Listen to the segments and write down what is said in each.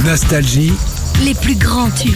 Nostalgie, les plus grands tubes.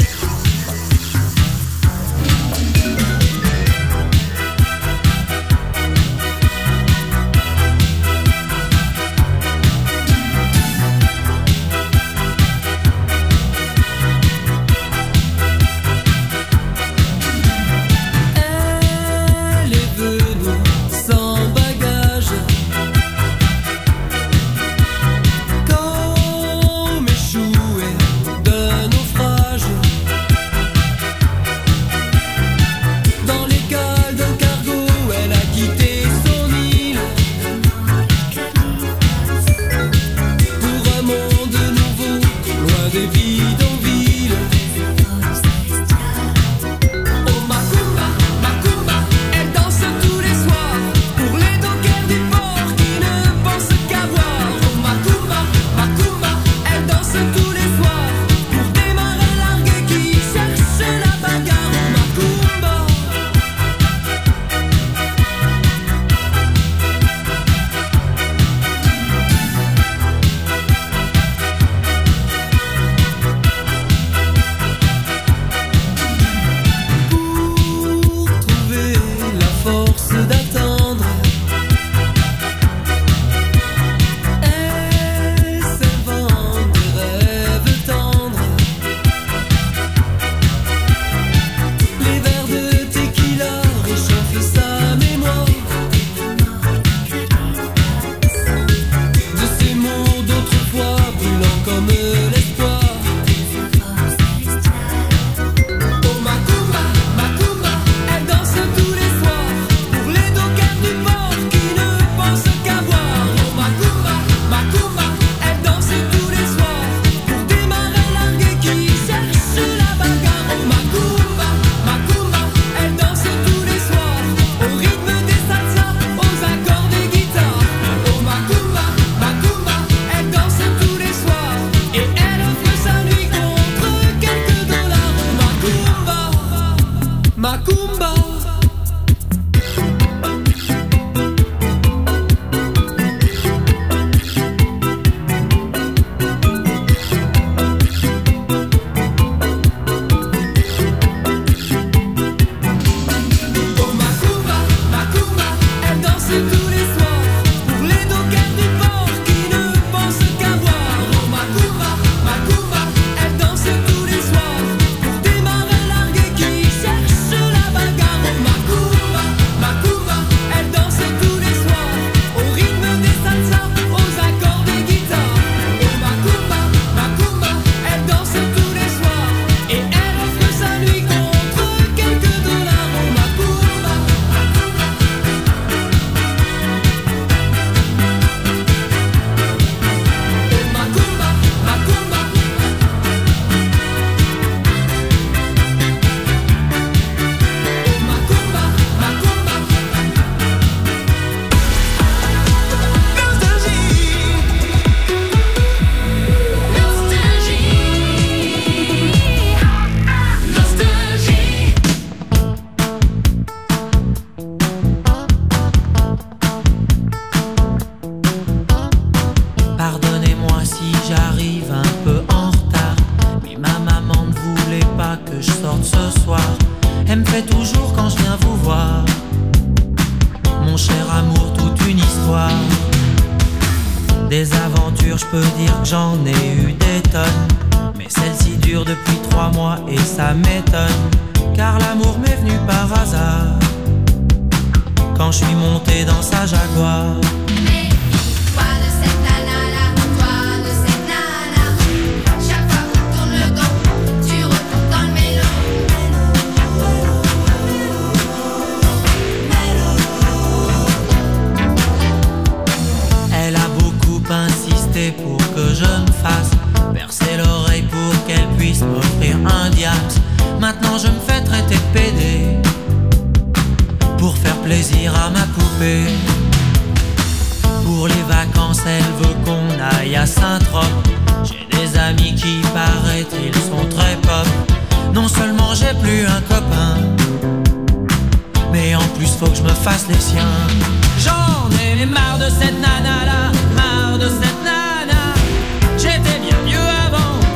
J'en ai marre de cette nana là, marre de cette nana. J'étais bien mieux avant.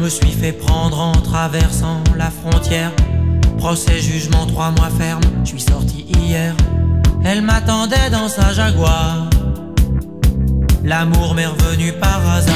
me suis fait prendre en traversant la frontière. Procès, jugement, 3 mois ferme, je suis sorti hier. Elle m'attendait dans sa Jaguar. L'amour m'est revenu par hasard.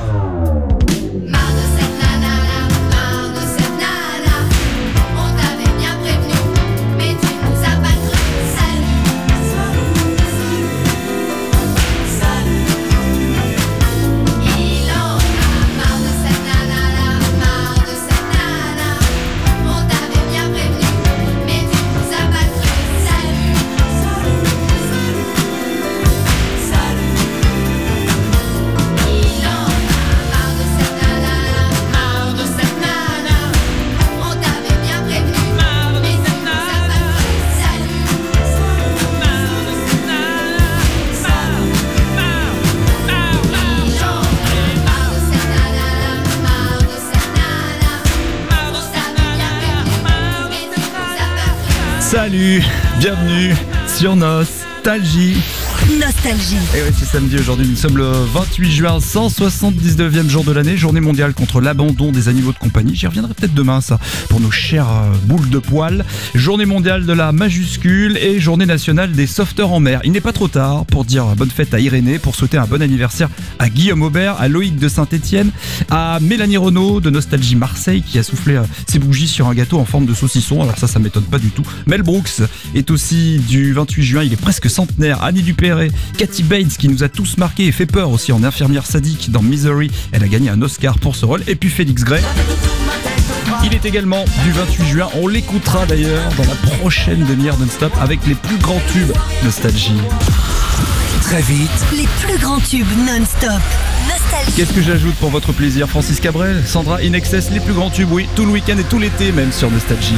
Salut, bienvenue sur Nostalgie. Nostalgie. Et oui, c'est samedi aujourd'hui, nous sommes le 28 juin, 179e jour de l'année, journée mondiale contre l'abandon des animaux de compagnie. J'y reviendrai peut-être demain, ça, pour nos chères boules de poils. Journée mondiale de la majuscule et journée nationale des sauveteurs en mer. Il n'est pas trop tard pour dire bonne fête à Irénée, pour souhaiter un bon anniversaire à Guillaume Aubert, à Loïc de Saint-Etienne, à Mélanie Renaud de Nostalgie Marseille qui a soufflé ses bougies sur un gâteau en forme de saucisson. Alors ça m'étonne pas du tout. Mel Brooks est aussi du 28 juin, il est presque centenaire. Annie Dupéré, Kathy Bates qui nous a tous marqué et fait peur aussi en infirmière sadique dans Misery. Elle a gagné un Oscar pour ce rôle. Et puis Félix Gray. Il est également du 28 juin. On l'écoutera d'ailleurs dans la prochaine demi-heure non-stop avec les plus grands tubes Nostalgie. Très vite. Les plus grands tubes non-stop. Nostalgie. Qu'est-ce que j'ajoute pour votre plaisir? Francis Cabrel, Sandra In Excess, les plus grands tubes, oui, tout le week-end et tout l'été même sur Nostalgie.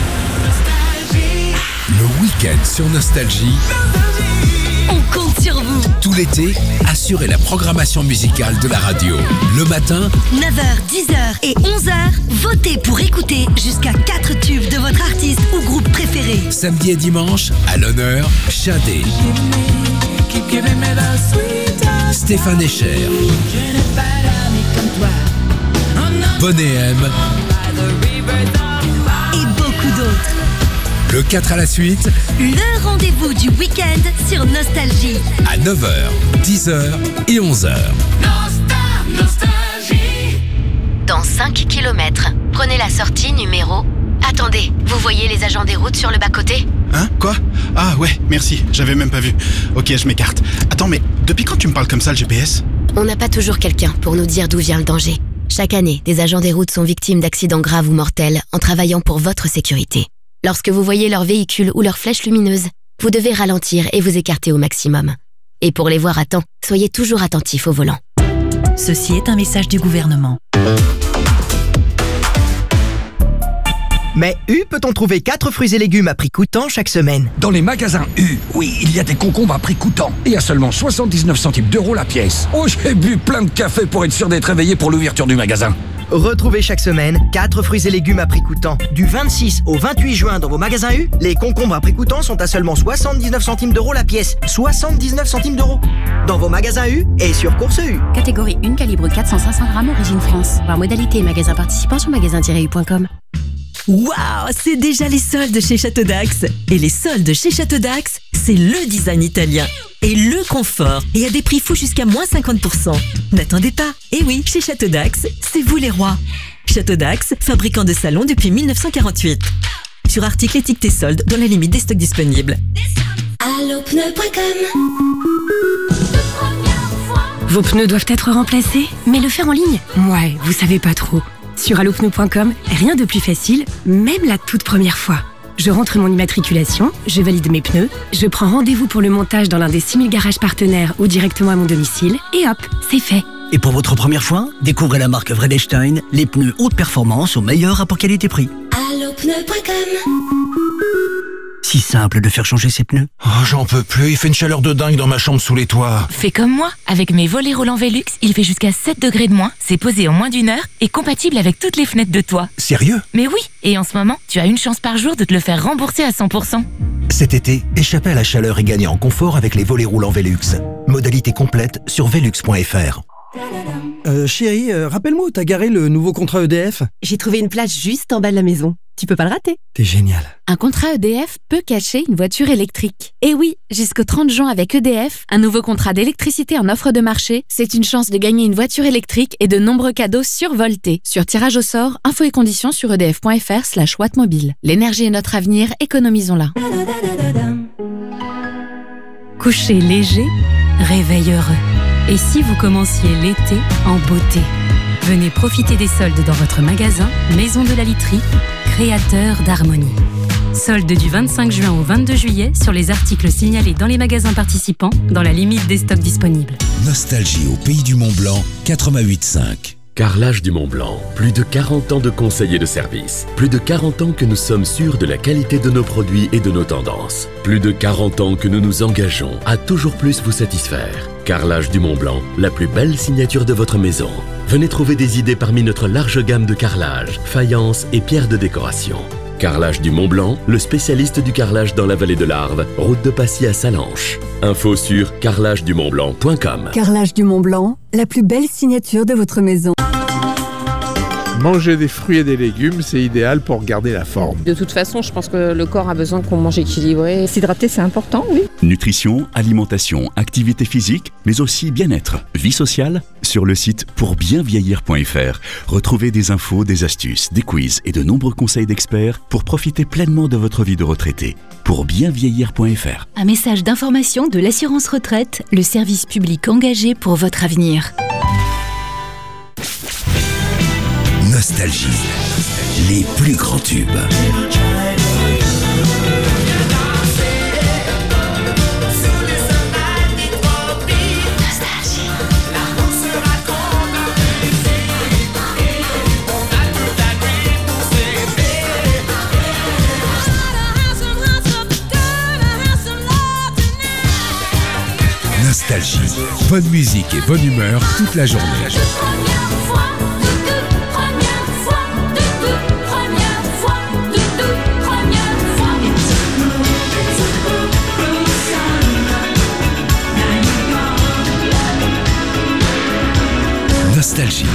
Le week-end sur Nostalgie. On compte sur vous. Tout l'été, assurez la programmation musicale de la radio. Le matin, 9h, 10h et 11h, votez pour écouter jusqu'à 4 tubes de votre artiste ou groupe préféré. samedi et dimanche, à l'honneur, Shadé, Stéphane Echer, Bonnet M Et beaucoup d'autres. Le 4 à la suite, Le rendez-vous du week-end sur Nostalgie. à 9h, 10h et 11h. Dans 5 km, prenez la sortie numéro... Attendez, vous voyez les agents des routes sur le bas-côté? Hein? Quoi? Ah ouais, merci, j'avais même pas vu. Ok, je m'écarte. Attends, mais depuis quand tu me parles comme ça, le GPS? On n'a pas toujours quelqu'un pour nous dire d'où vient le danger. Chaque année, des agents des routes sont victimes d'accidents graves ou mortels en travaillant pour votre sécurité. Lorsque vous voyez leur véhicule ou leur flèche lumineuse, vous devez ralentir et vous écarter au maximum. Et pour les voir à temps, soyez toujours attentifs au volant. Ceci est un message du gouvernement. Mais U peut-on trouver 4 fruits et légumes à prix coûtant chaque semaine? Dans les magasins U, oui, il y a des concombres à prix coûtant. Et à seulement 79 centimes d'euros la pièce. Oh, j'ai bu plein de café pour être sûr d'être réveillé pour l'ouverture du magasin. Retrouvez chaque semaine 4 fruits et légumes à prix coûtant. Du 26 au 28 juin dans vos magasins U, les concombres à prix coûtant sont à seulement 79 centimes d'euros la pièce. 79 centimes d'euros. Dans vos magasins U et sur Course U. Catégorie 1, calibre 400-500 grammes, origine France. Voir modalité et magasin participant sur magasin-u.com. Waouh, c'est déjà les soldes chez Château d'Axe. Et les soldes chez Château d'Axe, c'est le design italien et le confort. Et à des prix fous jusqu'à moins 50%. N'attendez pas. Et oui, chez Château d'Axe, c'est vous les rois. Château d'Axe, fabricant de salons depuis 1948. Sur articles étiquetés soldes dans la limite des stocks disponibles. Allopneu.com. Vos pneus doivent être remplacés, mais le faire en ligne? Ouais, vous savez pas trop. Sur allopneu.com, rien de plus facile, même la toute première fois. Je rentre mon immatriculation, je valide mes pneus, je prends rendez-vous pour le montage dans l'un des 6000 garages partenaires ou directement à mon domicile, et hop, c'est fait. Et pour votre première fois, découvrez la marque Vredestein, les pneus haute performance au meilleur rapport qualité-prix. Allopneu.com. Si simple de faire changer ses pneus. Oh, j'en peux plus, il fait une chaleur de dingue dans ma chambre sous les toits. Fais comme moi, avec mes volets roulants Velux, il fait jusqu'à 7 degrés de moins, c'est posé en moins d'1 heure et compatible avec toutes les fenêtres de toit. Sérieux? Mais oui, et en ce moment, tu as une chance par jour de te le faire rembourser à 100%. Cet été, échappez à la chaleur et gagnez en confort avec les volets roulants Velux. Modalité complète sur velux.fr. Chérie, rappelle-moi où t'as garé le nouveau contrat EDF. J'ai trouvé une place juste en bas de la maison. Tu peux pas le rater. T'es génial. Un contrat EDF peut cacher une voiture électrique. Et oui, jusqu'au 30 juin avec EDF, un nouveau contrat d'électricité en offre de marché, c'est une chance de gagner une voiture électrique et de nombreux cadeaux survoltés. Sur tirage au sort, infos et conditions sur edf.fr/wattmobile. L'énergie est notre avenir, économisons-la. Coucher léger, réveil heureux. Et si vous commenciez l'été en beauté? Venez profiter des soldes dans votre magasin Maison de la Literie, créateur d'harmonie. Soldes du 25 juin au 22 juillet sur les articles signalés dans les magasins participants dans la limite des stocks disponibles. Nostalgie au pays du Mont-Blanc, 88.5. Carrelage du Mont-Blanc, plus de 40 ans de conseils et de services. Plus de 40 ans que nous sommes sûrs de la qualité de nos produits et de nos tendances. Plus de 40 ans que nous nous engageons à toujours plus vous satisfaire. Carrelage du Mont-Blanc, la plus belle signature de votre maison. Venez trouver des idées parmi notre large gamme de carrelage, faïence et pierres de décoration. Carrelage du Mont-Blanc, le spécialiste du carrelage dans la vallée de l'Arve, route de Passy à Salanches. Info sur carrelagedumontblanc.com. Carrelage du Mont-Blanc, la plus belle signature de votre maison. Manger des fruits et des légumes, c'est idéal pour garder la forme. De toute façon, je pense que le corps a besoin qu'on mange équilibré. S'hydrater, c'est important, oui. Nutrition, alimentation, activité physique, mais aussi bien-être, vie sociale. Sur le site pourbienvieillir.fr, retrouvez des infos, des astuces, des quiz et de nombreux conseils d'experts pour profiter pleinement de votre vie de retraité. Pourbienvieillir.fr. Un message d'information de l'assurance retraite, le service public engagé pour votre avenir. Nostalgie, les plus grands tubes. Nostalgie, bonne musique et bonne humeur toute la journée. Nostalgie.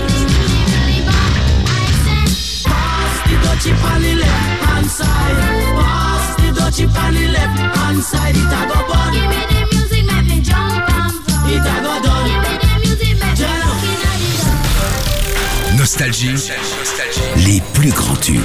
Nostalgie, les plus grands tubes.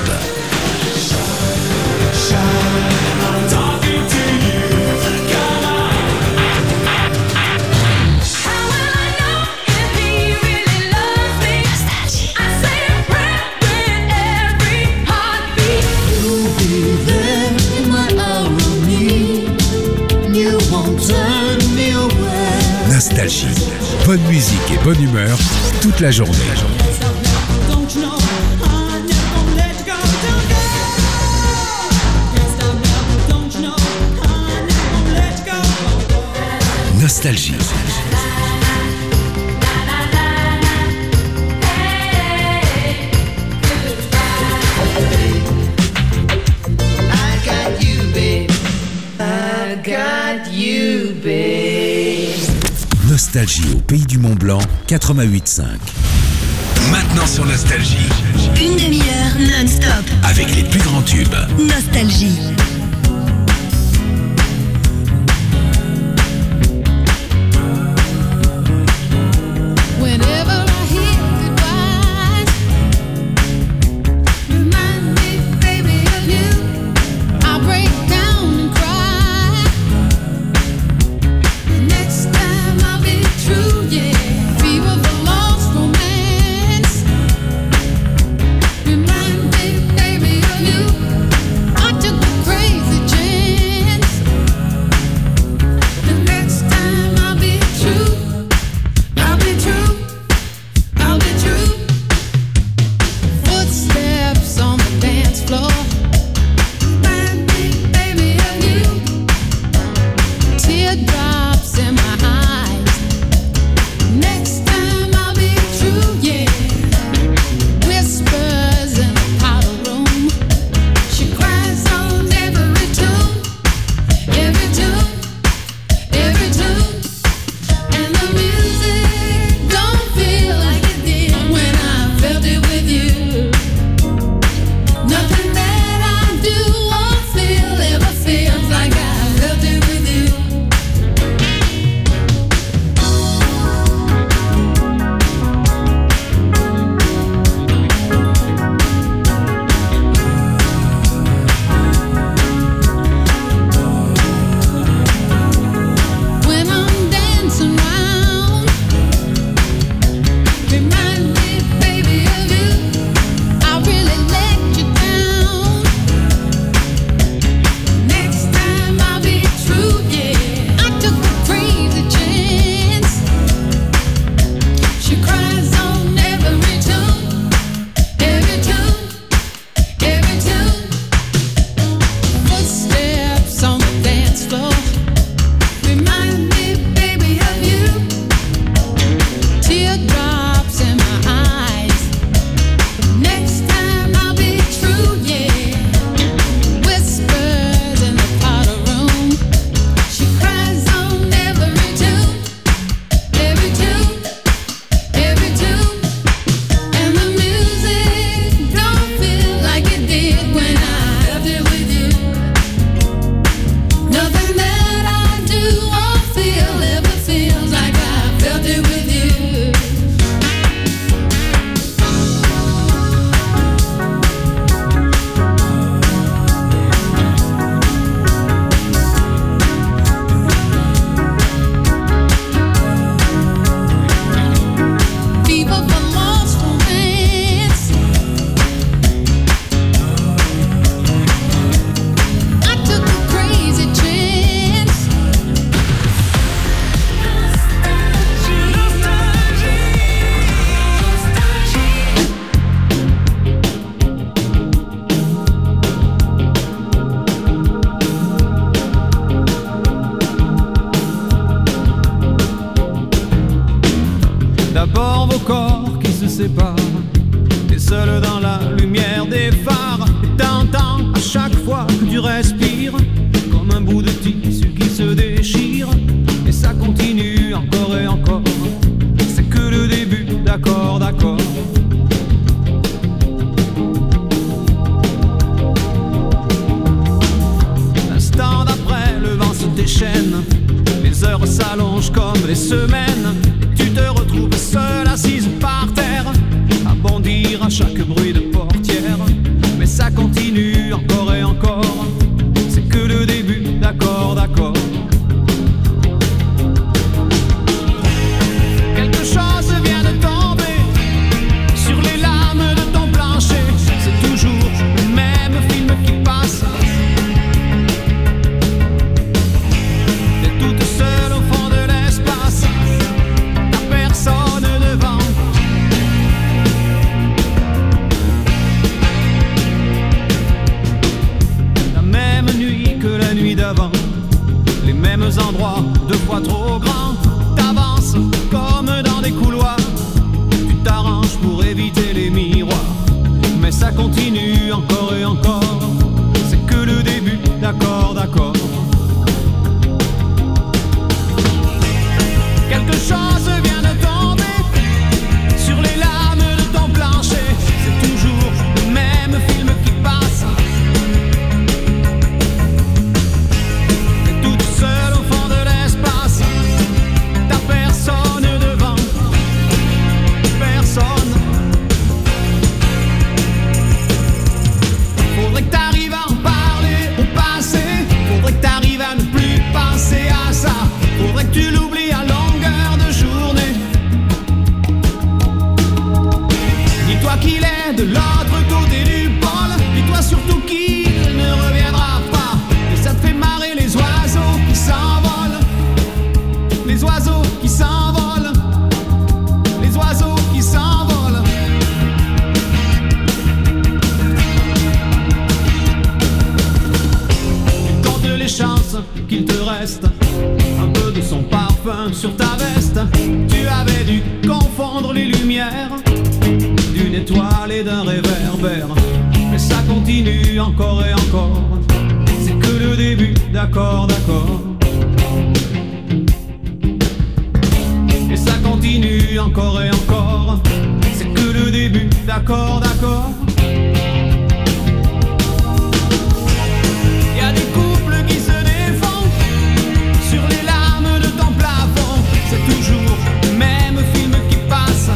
Nostalgie, bonne musique et bonne humeur toute la journée. Nostalgie. Nostalgie au pays du Mont-Blanc, 88.5. Maintenant sur Nostalgie. Une demi-heure non-stop. Avec les plus grands tubes. Nostalgie. Remind me, baby, of you. I took the crazy. T'es seul dans la lumière des phares et t'entends à chaque fois que tu respires comme un bout de tissu qui se déchire. Et ça continue encore et encore. C'est que le début, d'accord, d'accord. L'instant d'après, le vent se déchaîne. Les heures s'allongent comme les semaines. Et tu te retrouves seule assise par terre, à bondir à chaque bruit de portière. Mais ça continue encore et encore. C'est que le début, d'accord, d'accord. Quelque chose vient de tomber sur les lames de ton plancher. C'est toujours le même film qui passe. T'es toute seule au fond de l'espace, t'as personne devant. La même nuit que la nuit d'avant, les mêmes endroits, deux fois trop grands. T'avances comme dans des couloirs, tu t'arranges pour éviter les miroirs. Mais ça continue encore et encore. C'est que le début, d'accord, d'accord. Quelque chose vient de tomber sur les lames de ton plancher. C'est toujours le même film qui passe. T'es toute seule au fond de l'espace, t'as personne devant, personne. Faudrait que t'arrives à en parler au passé. Faudrait que t'arrives à ne plus penser à ça. Faudrait que tu l'oublies à longueur de journée. Dis-toi qu'il est de l'autre côté du pôle. Dis-toi surtout qu'il ne reviendra pas. Et ça te fait marrer les oiseaux qui s'envolent. Les oiseaux qui s'envolent. Les oiseaux qui s'envolent. Tu comptes les chances qu'il te reste un peu de son parfum sur ta veste. Tu avais dû confondre les lumières d'une étoile et d'un réverbère. Mais ça continue encore et encore. C'est que le début, d'accord, d'accord. Et ça continue encore et encore. C'est que le début, d'accord, d'accord. Y a des couples qui se défendent sur les lames de ton plafond. C'est toujours le même film qui passe.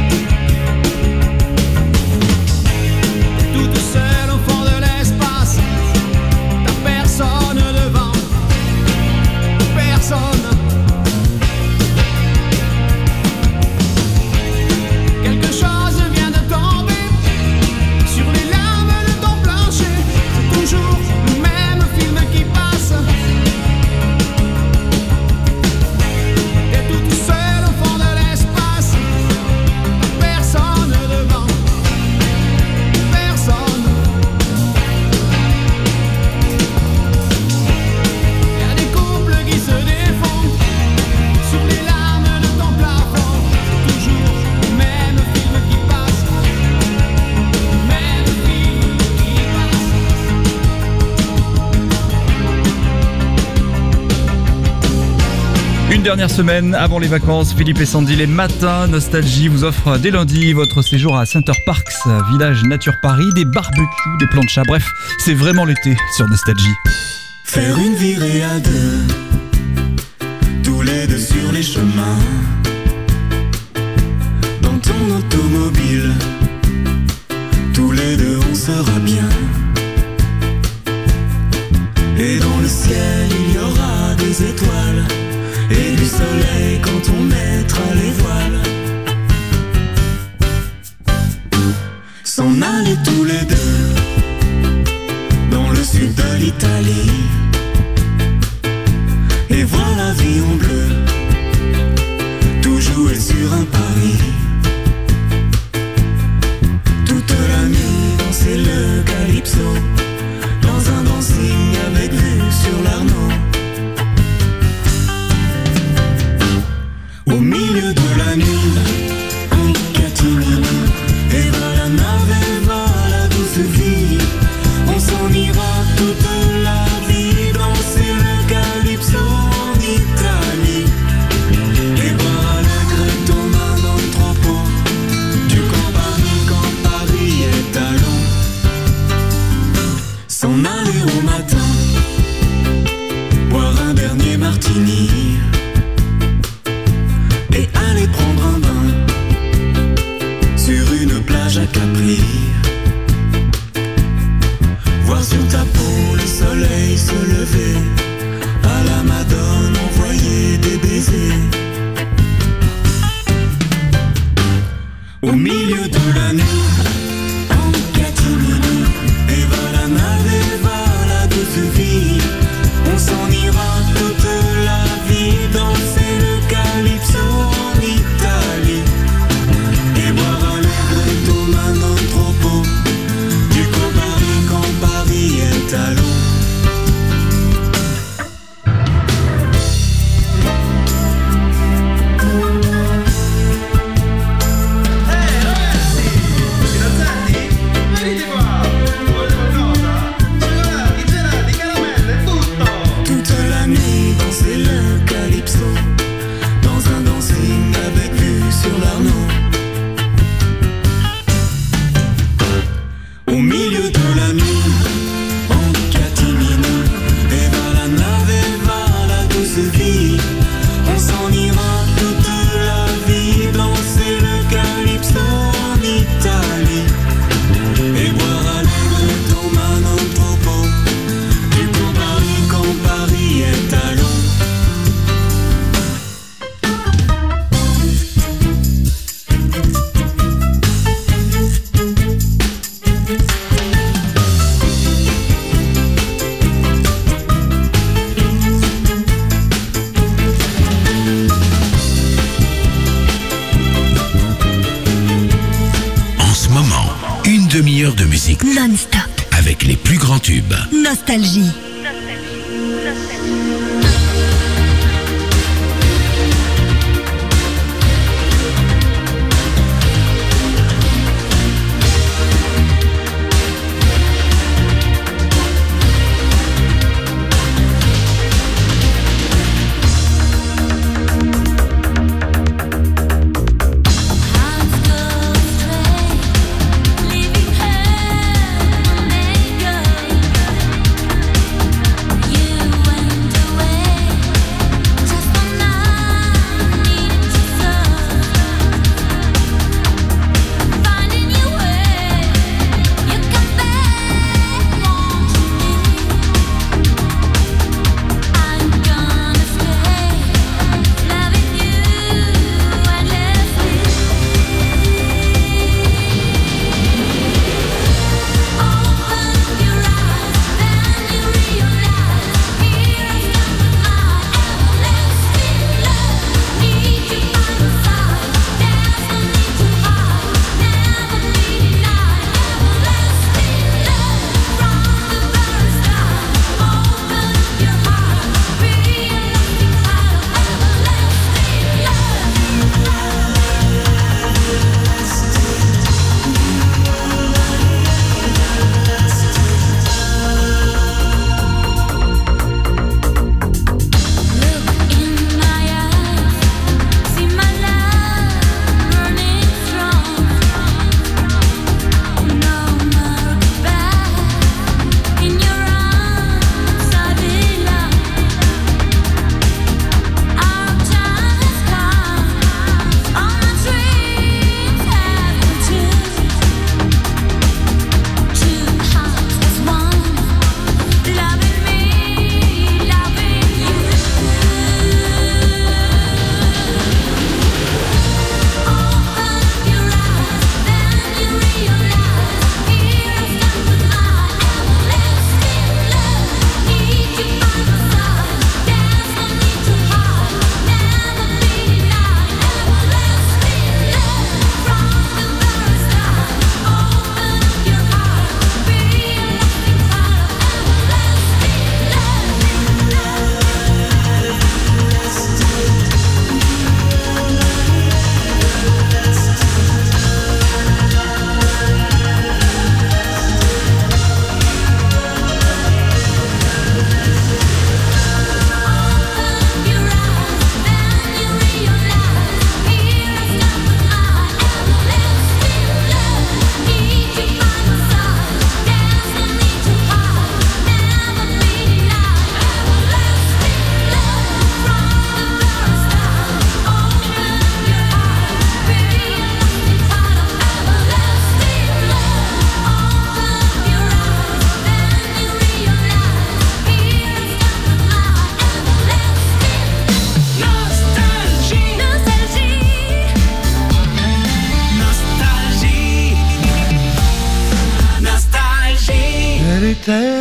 Toute seule au fond de l'espace, t'as personne devant, personne. dernière semaine avant les vacances, Philippe et Sandy, les matins Nostalgie vous offrent dès lundi votre séjour à Center Parks, village nature Paris, des barbecues, des planchas, bref, c'est vraiment l'été sur Nostalgie. Faire une virée à deux, tous les deux sur les chemins, dans ton automobile, tous les deux on sera bien. Et dans le ciel il y aura des étoiles et du soleil quand on mettra les voiles. S'en aller tous les deux dans le sud de l'Italie et voir la vie en bleu, tout jouer sur un pari. Toute la nuit danser le calypso dans un dancing avec vue sur l'Arnaud. Au milieu de la nuit, un catimini, et va la nave, et va la douce vie. On s'en ira toute la vie, danser le calypso en Italie. Et boire à l'agréto dans l'entrepôt du camp Paris est à l'eau. S'en aller au matin, boire un dernier martini et aller prendre un bain sur une plage à Capri. Voir sur ta peau le soleil se lever, à la Madone envoyer des baisers. Au milieu de la nuit, en catimini, et va la nave, et va la douce vie. On s'en ira toute la vie, danser le calypso en Italie et boire à l'agréto dans l'entrepôt du camp quand Paris est à l'eau. Demi-heure de musique non-stop avec les plus grands tubes. Nostalgie. You went away.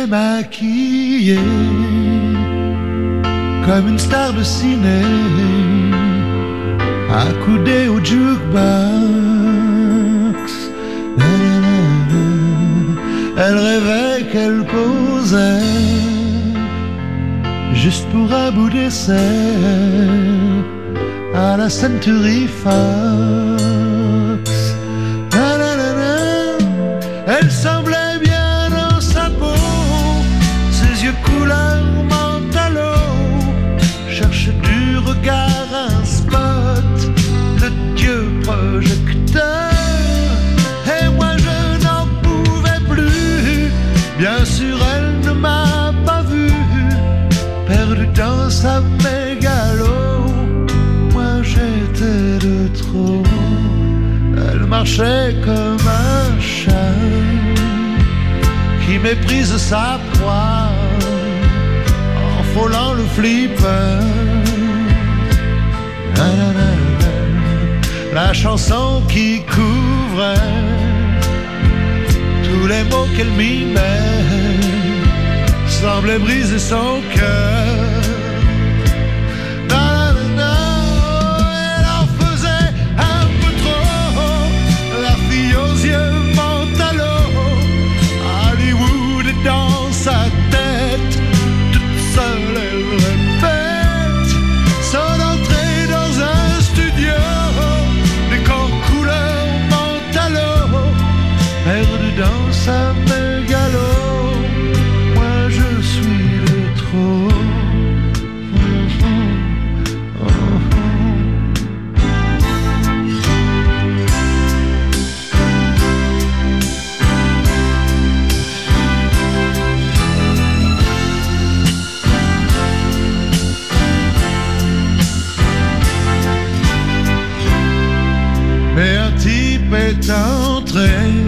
maquillée comme une star de ciné, accoudée au jukebox. Elle rêvait qu'elle causait juste pour un bout d'essai à la Century Fox. Elle semblait bien dans sa peau, ses yeux couleur mentalo, cherche du regard un spot, le dieu projecteur. Et moi je n'en pouvais plus, bien sûr elle ne m'a pas vu, perdu dans sa mégalo. Moi j'étais de trop. Elle marchait comme un chat qui méprise sa proie en frôlant le flipper. La chanson qui couvrait tous les mots qu'elle mimait semblait briser son cœur. Dans sa tête, toute seule elle répète son entrée dans un studio, décor couleur mentalo, perdu dans sa mégalo. Moi je suis de trop. Mais un type est entré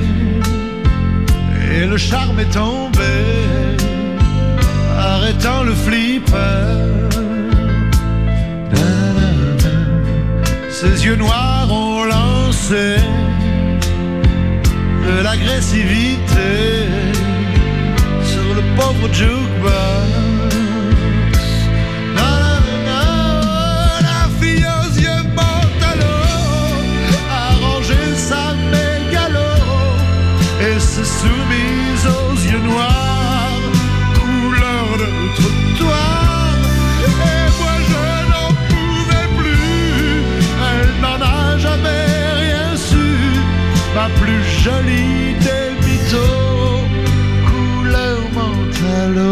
et le charme est tombé, arrêtant le flipper. Ses yeux noirs ont lancé de l'agressivité sur le pauvre jukebox. La fille aux yeux sa mégalo et se soumise aux yeux noirs, couleur de trottoir. Et moi je n'en pouvais plus, elle n'en a jamais rien su, ma plus jolie des mythos, couleur mentalo.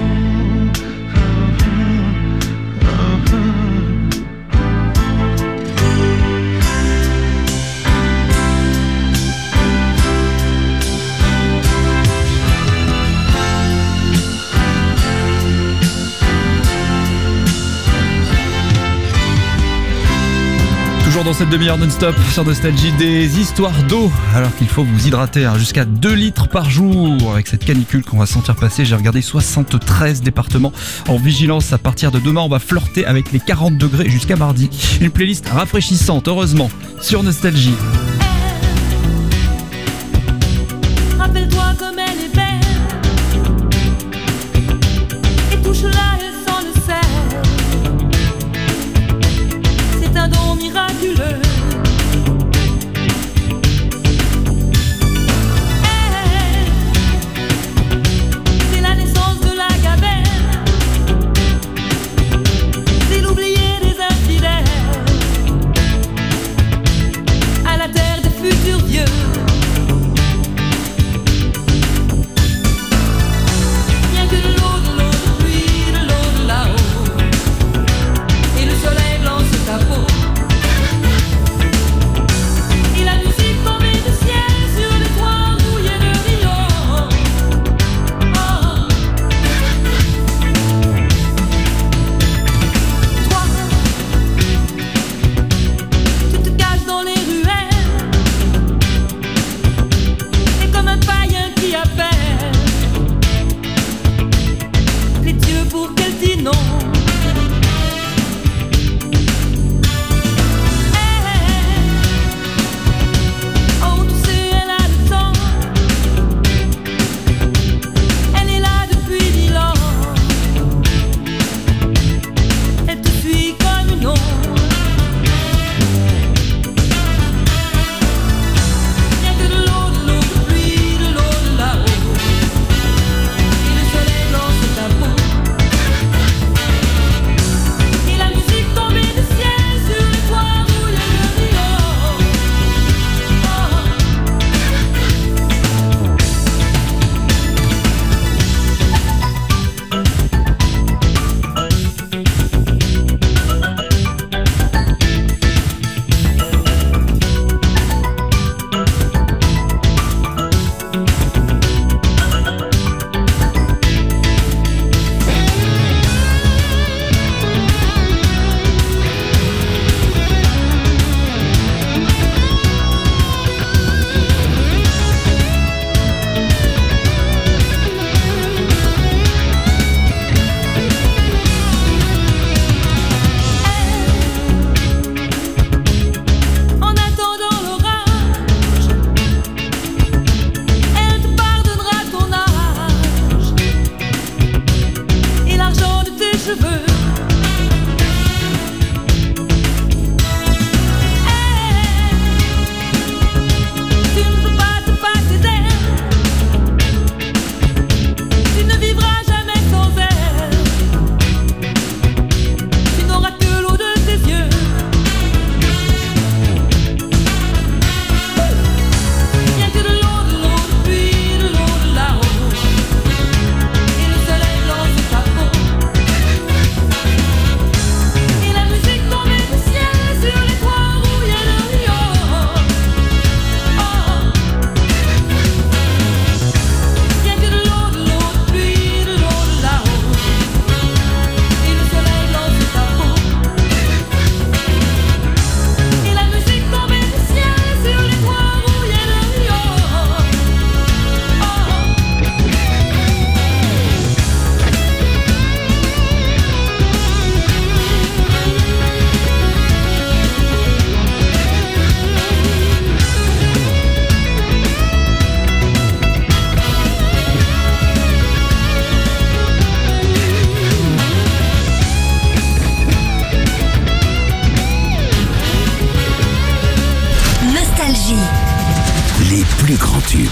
Toujours dans cette demi-heure non-stop sur Nostalgie, des histoires d'eau, alors qu'il faut vous hydrater jusqu'à 2 litres par jour. Avec cette canicule qu'on va sentir passer, j'ai regardé 73 départements en vigilance. À partir de demain, on va flirter avec les 40 degrés jusqu'à mardi. Une playlist rafraîchissante, heureusement, sur Nostalgie. Rappelle-toi comme elle est belle, et touche-la, elle sent le sel. C'est un don miraculeux. C'est la naissance de la gabelle, c'est l'oublié des infidèles. À la terre les plus grands tubes.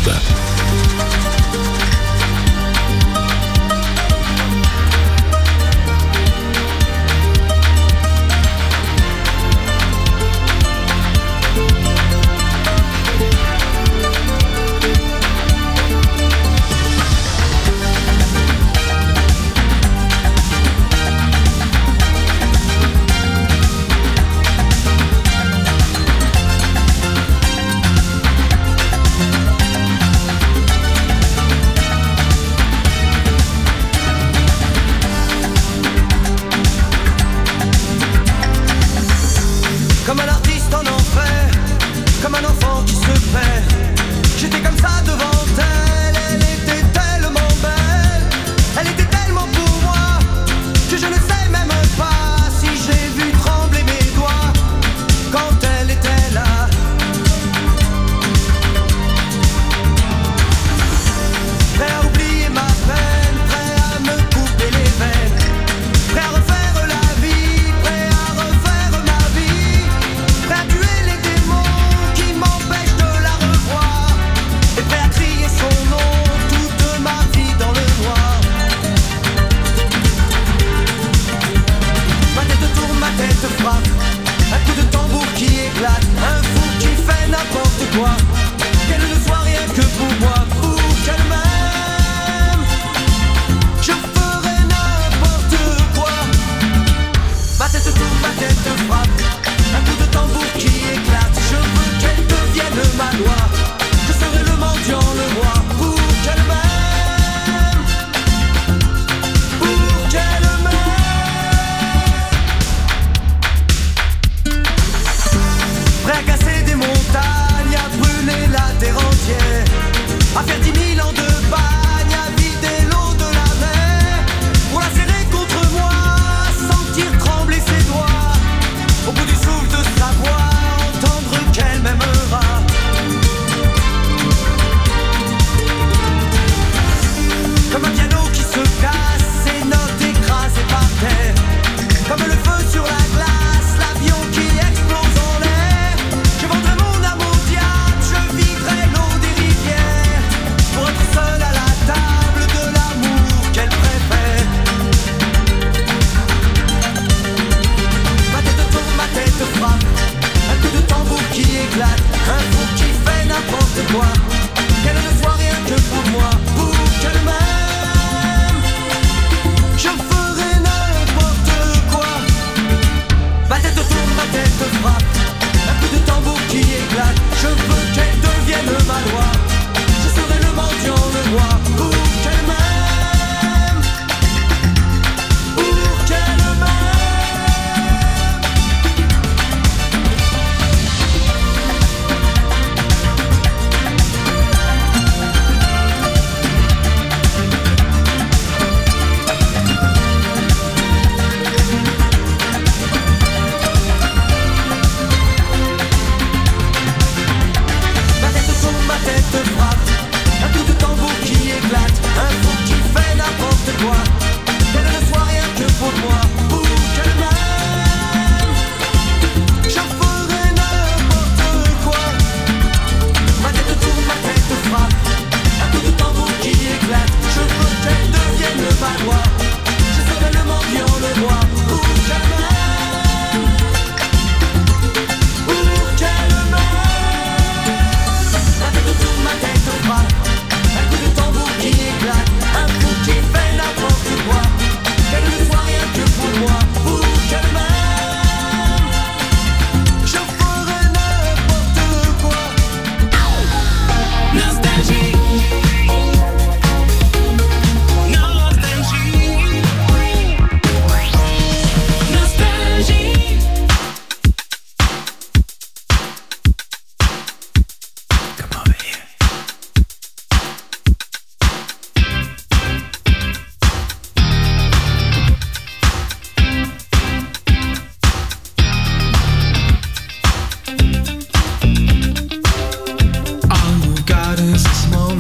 Comme un artiste en enfer, comme un enfant qui se perd. J'étais comme ça devant elle, elle était tellement belle. Elle était tellement pour moi, que je ne sais même pas si j'ai vu trembler mes doigts quand elle était là. Prêt à oublier ma peine, prêt à me couper les veines, prêt à refaire la vie, prêt à refaire ma vie, prêt à tuer les démons qui m'empêchent de la revoir, et prêt à crier son nom toute ma vie dans le noir. Ma tête tourne, ma tête frappe, un coup de tambour qui éclate, un fou qui fait n'importe quoi, qu'elle ne soit rien que pour moi, pour qu'elle m'aime. Je ferai n'importe quoi. Ma tête tourne, ma tête frappe, un coup de tambour qui éclate. Je veux qu'elle devienne ma loi. Je serai le mendiant, le roi, pour qu'elle m'aime. Pour qu'elle m'aime. Prêt à casser des montagnes, à brûler la terre entière, à faire 10 000 ans de bagne, à vider l'eau de la mer, pour la serrer contre moi, sentir trembler ses doigts, au bout du souffle de sa voix, entendre qu'elle m'aimera. Comme un piano qui se casse, ses notes écrasées par terre, comme le feu sur la glace, l'avion qui explose en l'air. Je vendrai mon âme au diable, je viderai l'eau des rivières, pour être seul à la table de l'amour qu'elle préfère. Ma tête tourne, ma tête frappe, un coup de tambour qui éclate, un fou qui fait n'importe quoi, qu'elle ne soit rien que pour moi, pour qu'elle m'aime. Je ferai n'importe quoi. Ma tête tourne, ma tête frappe, un coup de tambour qui éclate. Je veux qu'elle devienne ma loi. Je serai le mendiant, le roi, pour qu'elle m'aime. Pour qu'elle Ma tête tourne, ma tête frappe, un coup de tambour qui éclate, un fou qui fait n'importe quoi, qu'elle ne soit rien que pour moi, pour qu'elle m'aime. Je ferai n'importe quoi. Ma tête tourne, ma tête frappe, un coup de tambour qui éclate. Je veux qu'elle devienne ma loi. Je serai le mendiant, le roi, pour qu'elle m'aime. Pour qu'elle m'aime. Ma tête tourne, ma tête frappe, un coup de tambour qui éclate, un fou qui fait n'importe quoi, qu'elle ne soit rien que pour moi, pour qu'elle m'aime. Je ferai n'importe quoi. Nostalgie. Nostalgie. All you got is a smoke.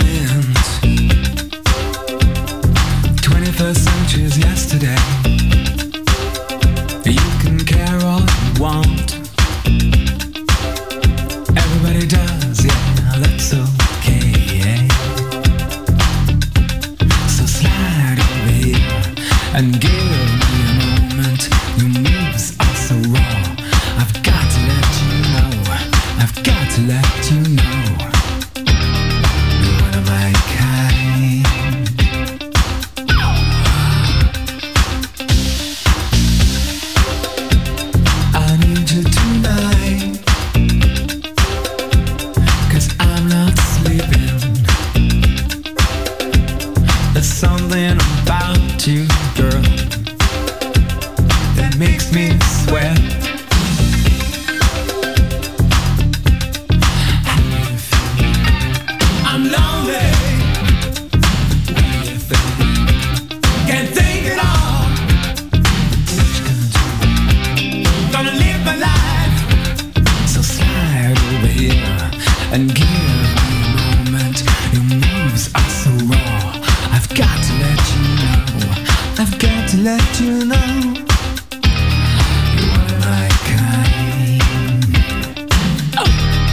moves are so raw. I've got to let you know. I've got to let you know. You're one of my kind. Oh.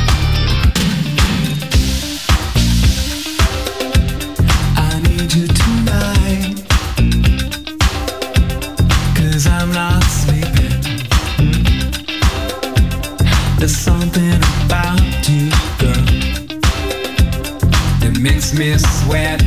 I need you tonight, 'cause I'm not sleeping. There's something about you, girl, that makes me sweat.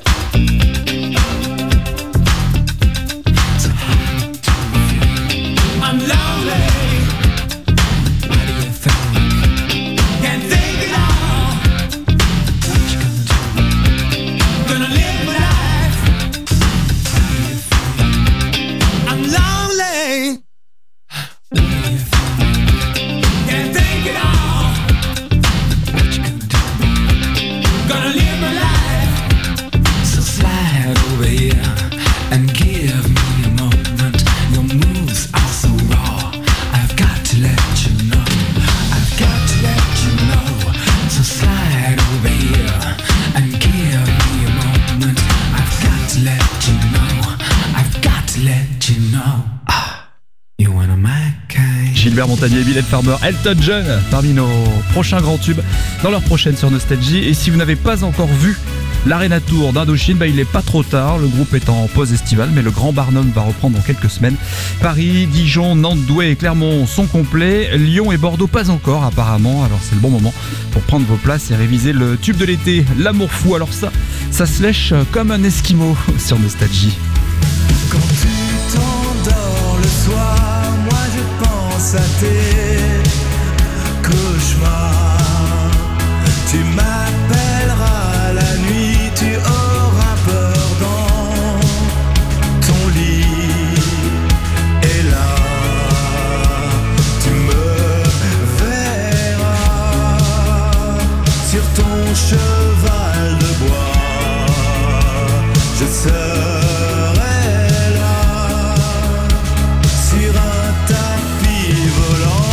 So hard to feel. I'm lonely. What do you think? Can't think it all. What you gonna do? Gonna live my life. How do you feel? I'm lonely. What do you think? Can't think it all. What you gonna do? Gonna live my life. So slide over here and give me a moment. Your moves are so raw. I've got to let you know. I've got to let you know. So slide over here and give me a moment. I've got to let you know. I've got to let you know. You're one of my kind. Gilbert Montagnier, Mylène Farmer, Elton John, parmi nos prochains grands tubes dans leur prochaine sur Nostalgie. Et si vous n'avez pas encore vu l'Arena Tour d'Indochine, il n'est pas trop tard. Le groupe est en pause estivale, mais le Grand Barnum va reprendre dans quelques semaines. Paris, Dijon, Nantes, Douai et Clermont sont complets. Lyon et Bordeaux pas encore apparemment. Alors c'est le bon moment pour prendre vos places et réviser le tube de l'été, L'amour fou. Alors ça se lèche comme un esquimau sur Nostalgie. Quand tu t'endors le soir, moi je pense à tes cauchemars. Tu m'appelleras la nuit, tu auras peur dans ton lit. Et là, tu me verras sur ton cheval de bois. Je serai là sur un tapis volant.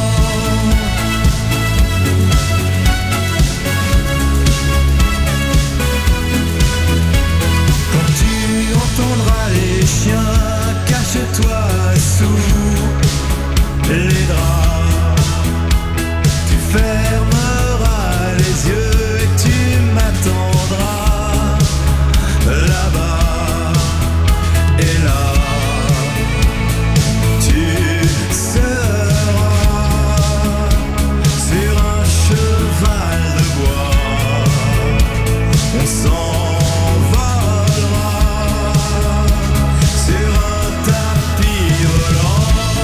Quand tu entendras les chiens, cache-toi sous les draps. Tu fermeras les yeux et tu m'attendras là-bas. Et là, tu seras sur un cheval de bois. On s'envolera sur un tapis volant.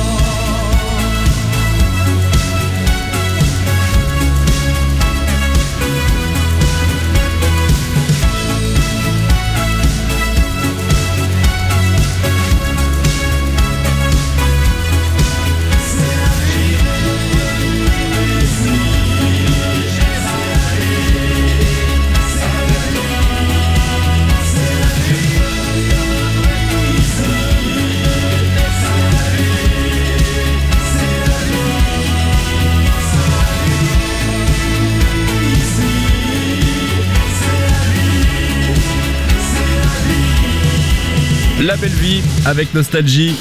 La belle vie avec Nostalgie.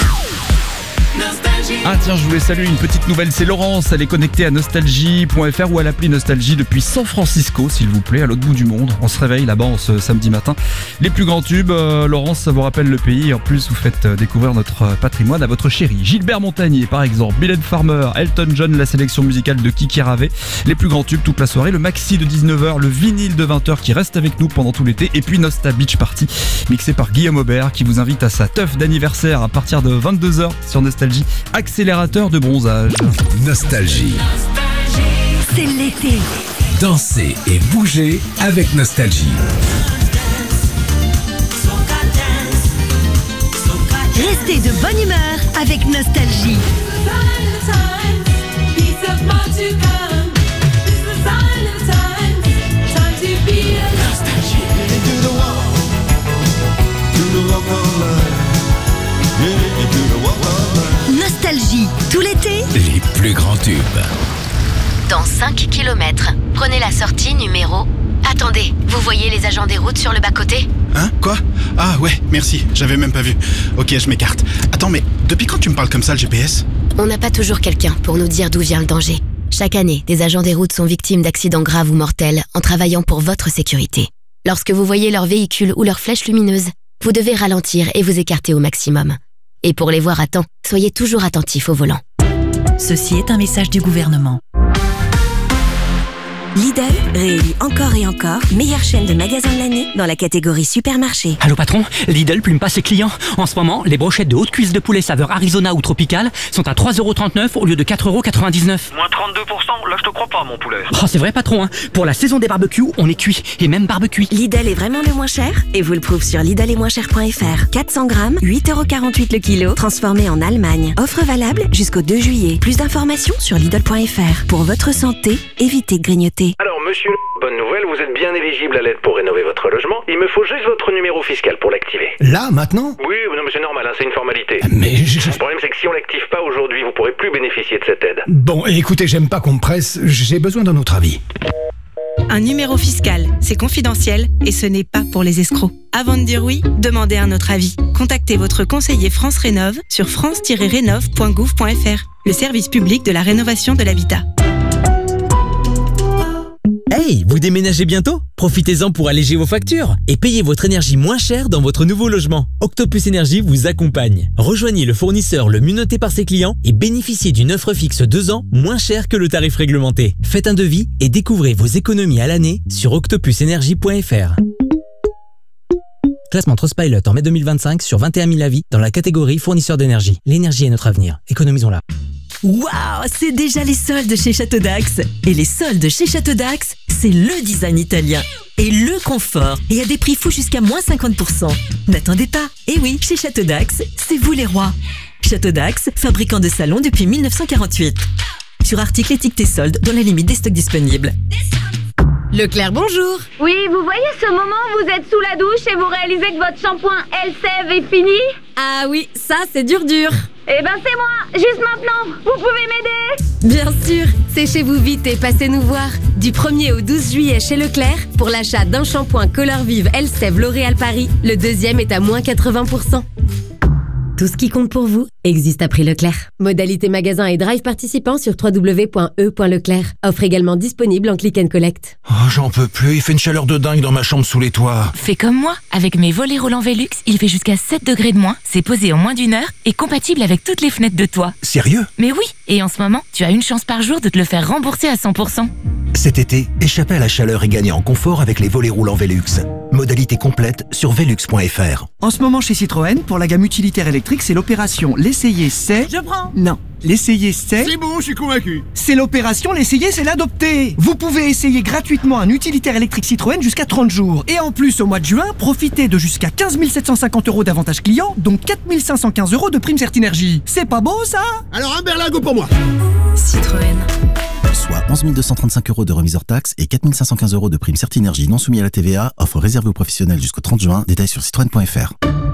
Ah tiens, je voulais saluer une petite nouvelle, c'est Laurence, elle est connectée à nostalgie.fr ou à l'appli Nostalgie depuis San Francisco, s'il vous plaît, à l'autre bout du monde. On se réveille là-bas ce samedi matin. Les plus grands tubes, Laurence, ça vous rappelle le pays, en plus vous faites découvrir notre patrimoine à votre chérie. Gilbert Montagnier par exemple, Mylène Farmer, Elton John, la sélection musicale de Kiki Ravé, les plus grands tubes toute la soirée, le maxi de 19h, le vinyle de 20h qui reste avec nous pendant tout l'été, et puis Nosta Beach Party, mixé par Guillaume Aubert qui vous invite à sa teuf d'anniversaire à partir de 22h sur Nostalgie, accélérateur de bronzage. Nostalgie. C'est l'été. Danser et bouger avec Nostalgie. Restez de bonne humeur avec Nostalgie. Nostalgie, tout l'été, Les plus grands tubes. Dans 5 km, prenez la sortie numéro Attendez, vous voyez les agents des routes sur le bas-côté ? Hein ? Quoi ? Ah ouais, merci, j'avais même pas vu. Ok, je m'écarte. Attends, mais depuis quand tu me parles comme ça, le GPS ? On n'a pas toujours quelqu'un pour nous dire d'où vient le danger. Chaque année, des agents des routes sont victimes d'accidents graves ou mortels en travaillant pour votre sécurité. Lorsque vous voyez leur véhicule ou leur flèche lumineuse, vous devez ralentir et vous écarter au maximum. Et pour les voir à temps, soyez toujours attentifs au volant. Ceci est un message du gouvernement. Lidl réélit encore et encore meilleure chaîne de magasins de l'année dans la catégorie supermarché. Allô patron, Lidl plume pas ses clients. En ce moment, les brochettes de haute cuisse de poulet saveur Arizona ou tropicale sont à 3,39€ au lieu de 4,99€. Moins 32%, là je te crois pas mon poulet. Oh c'est vrai patron, hein. Pour la saison des barbecues, on est cuit et même barbecue. Lidl est vraiment le moins cher et vous le prouve sur lidletmoincher.fr. 400 grammes, 8,48€ le kilo, transformé en Allemagne. Offre valable jusqu'au 2 juillet. Plus d'informations sur lidl.fr. Pour votre santé, évitez de grignoter. Alors monsieur, bonne nouvelle, vous êtes bien éligible à l'aide pour rénover votre logement. Il me faut juste votre numéro fiscal pour l'activer. Là, maintenant ? Oui, non mais c'est normal, hein, c'est une formalité. Mais Le problème c'est que si on l'active pas aujourd'hui, vous pourrez plus bénéficier de cette aide. Bon, écoutez, j'aime pas qu'on me presse, j'ai besoin d'un autre avis. Un numéro fiscal, c'est confidentiel et ce n'est pas pour les escrocs. Avant de dire oui, demandez un autre avis. Contactez votre conseiller France Rénov sur france-rénov.gouv.fr, le service public de la rénovation de l'habitat. Hey, vous déménagez bientôt ? Profitez-en pour alléger vos factures et payez votre énergie moins cher dans votre nouveau logement. Octopus Énergie vous accompagne. Rejoignez le fournisseur le mieux noté par ses clients et bénéficiez d'une offre fixe 2 ans moins chère que le tarif réglementé. Faites un devis et découvrez vos économies à l'année sur octopusenergie.fr. Classement Trustpilot en mai 2025 sur 21 000 avis dans la catégorie fournisseur d'énergie. L'énergie est notre avenir. Économisons-la. Waouh, c'est déjà les soldes chez Château d'Axe. Et les soldes chez Château d'Axe, c'est le design italien et le confort. Et à des prix fous jusqu'à moins 50%. N'attendez pas. Et oui, chez Château d'Axe, c'est vous les rois. Château d'Axe, fabricant de salons depuis 1948. Sur articles étiquetés soldes dans la limite des stocks disponibles. Leclerc, bonjour. Oui, vous voyez ce moment où vous êtes sous la douche et vous réalisez que votre shampoing Elseve est fini ? Ah oui, ça c'est dur. Eh ben c'est moi, juste maintenant. Vous pouvez m'aider ? Bien sûr, séchez-vous vite et passez nous voir. Du 1er au 12 juillet chez Leclerc, pour l'achat d'un shampoing Color Vive Elseve L'Oréal Paris, le deuxième est à moins 80%. Tout ce qui compte pour vous existe à prix Leclerc. Modalité magasin et drive participant sur www.e.leclerc. Offre également disponible en click and collect. Oh, j'en peux plus, il fait une chaleur de dingue dans ma chambre sous les toits. Fais comme moi, avec mes volets roulants Velux, il fait jusqu'à 7 degrés de moins, c'est posé en moins d'1 heure et compatible avec toutes les fenêtres de toit. Sérieux ? Mais oui, et en ce moment, tu as une chance par jour de te le faire rembourser à 100%. Cet été, échappez à la chaleur et gagnez en confort avec les volets roulants Velux. Modalité complète sur velux.fr. En ce moment chez Citroën, pour la gamme utilitaire électrique, c'est l'opération L'essayer c'est... Je prends. Non. L'essayer c'est... C'est bon, je suis convaincu. C'est l'opération L'essayer c'est l'adopter. Vous pouvez essayer gratuitement un utilitaire électrique Citroën jusqu'à 30 jours. Et en plus, au mois de juin, profitez de jusqu'à 15 750 € d'avantages clients, dont 4 515 € de prime Certinergie. C'est pas beau ça ? Alors un berlingot pour moi. Citroën. Soit 11 235 € de remise hors taxe et 4 515 € de prime Certinergie non soumis à la TVA. Offre réservée aux professionnels jusqu'au 30 juin. Détails sur citroën.fr.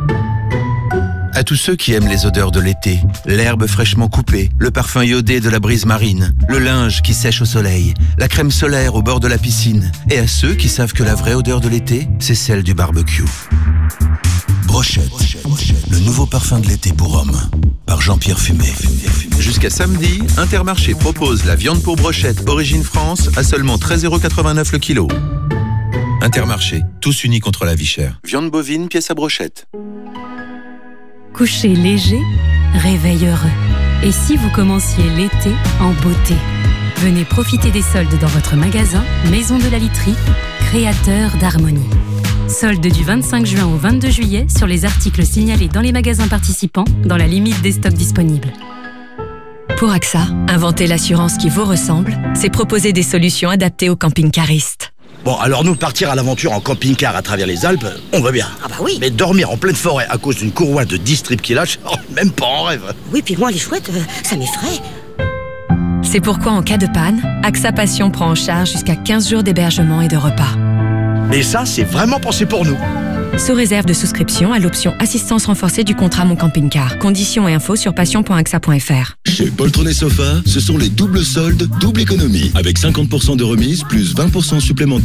À tous ceux qui aiment les odeurs de l'été, l'herbe fraîchement coupée, le parfum iodé de la brise marine, le linge qui sèche au soleil, la crème solaire au bord de la piscine, et à ceux qui savent que la vraie odeur de l'été, c'est celle du barbecue. Brochette, le nouveau parfum de l'été pour hommes, par Jean-Pierre Fumé. Jusqu'à samedi, Intermarché propose la viande pour brochette Origine France à seulement 13,89 € le kilo. Intermarché, tous unis contre la vie chère. Viande bovine, pièce à brochette. Coucher léger, réveil heureux. Et si vous commenciez l'été en beauté ? Venez profiter des soldes dans votre magasin Maison de la Literie, créateur d'harmonie. Soldes du 25 juin au 22 juillet sur les articles signalés dans les magasins participants dans la limite des stocks disponibles. Pour AXA, inventer l'assurance qui vous ressemble, c'est proposer des solutions adaptées aux camping-caristes. Bon, alors nous, partir à l'aventure en camping-car à travers les Alpes, on veut bien. Ah bah oui. Mais dormir en pleine forêt à cause d'une courroie de 10 strips qui lâche, même pas en rêve. Oui, puis moi, les chouettes, ça m'effraie. C'est pourquoi en cas de panne, AXA Passion prend en charge jusqu'à 15 jours d'hébergement et de repas. Mais ça, c'est vraiment pensé pour nous. Sous réserve de souscription à l'option assistance renforcée du contrat Mon Camping-Car. Conditions et infos sur passion.axa.fr. Chez Poltron Sofa, ce sont les doubles soldes, double économie. Avec 50% de remise plus 20% supplémentaire.